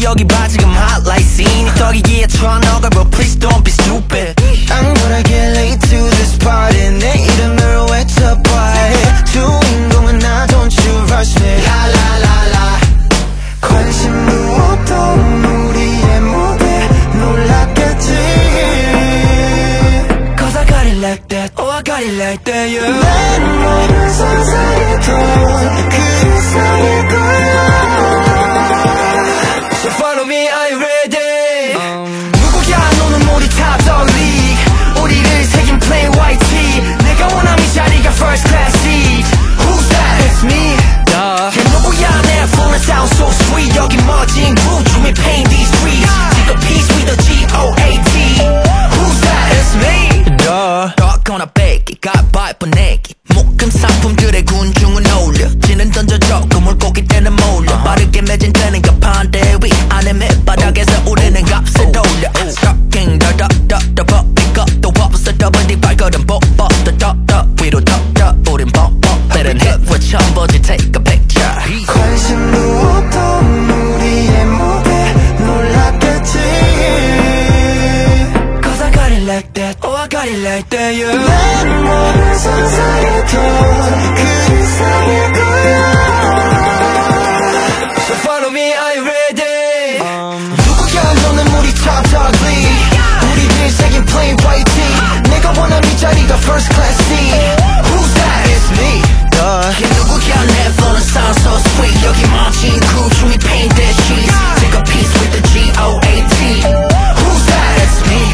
여기 봐 지금 hot like scene 떡이기에 쳐넣어 bro please don't be stupid I'm gonna get late to this party 내 이름을 외쳐봐 주인공은 나 don't you rush me La la la la 관심도 없던 우리의 무대 놀랐겠지 Cause I got it like that Oh I got it like that yeah 내 모든 상상이던 그 이상일 거야 So follow me are you ready 누구야 너는 우리 top dog league 우리를 새긴 plain white tee 내가 원하는 이 자리가 first class seat Who's that? It's me 걔 누구야 내 phone sound so sweet 여기 멋진 groove 춤이 paint these streets Take a piece with a G-O-A-T Who's that? It's me 떠거나 뺏기 가봐야 뻔내기 목금 상품들의 군중은 어울려 지는 던져줘 그 물고기 때는 몰려 빠르게 매진되는 가판대 위 안에 밑바닥에서 우리는 값을 올려 Stocking 더더더더 법이 것도 없어 더블 네 발걸음 뽀뽀 더더더 위로 더더 우린 뽀뽀 때는 hit with 처음 보지 take a picture 관심도 없던 우리의 무대 놀랐겠지 Cause I got it like that Oh I got it like that yeah 내 모든 상상이던 그 이상일 거야 So follow me are you ready 누구야 너는 우리 top dog league 우리들 새긴 plain white tee 내가 원하는 이 자리가 first class seat Who's that? It's me 걔 누구야 내 phone sound so sweet 여기 멋진 crew 춤이 paint their sheets Take a piece with the G-O-A-T Who's that? It's me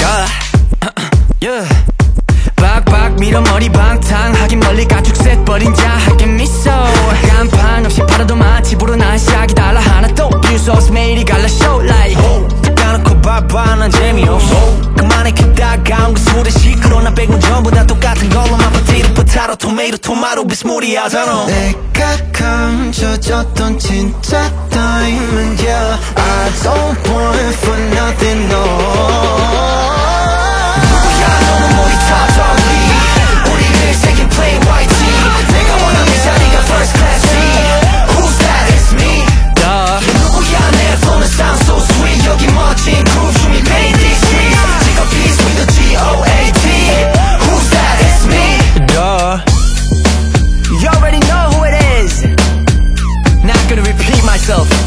yeah 빡빡 밀어 머리 방탕하긴 멀리 가죽색 버린 자하게 미소 간판 없이 팔아도 맛집으로 난 시작이 달라 하나도 뷰소스 매일이 갈라 show like 까놓고 봐봐 난 재미없어 그만해 그 다가온 그 술에 시끄러워 나 빼곤 전부 다 똑같은 걸로만 포테이토 포타토 토마토 토마토 비스무리하잖아 내가 감춰졌던 진짜 타임은 yeah I don't want for nothing no 누구야 너는 우리 top dog league 우리를 새긴 plain white tee 내가 원하는 이 자리가 first class seat Who's that? It's me 걔 누구야 내 phone sound so sweet 여기 멋진 groove 춤이 paint these streets Take a piece with the G-O-A-T Who's that? It's me You already know who it is Not gonna repeat myself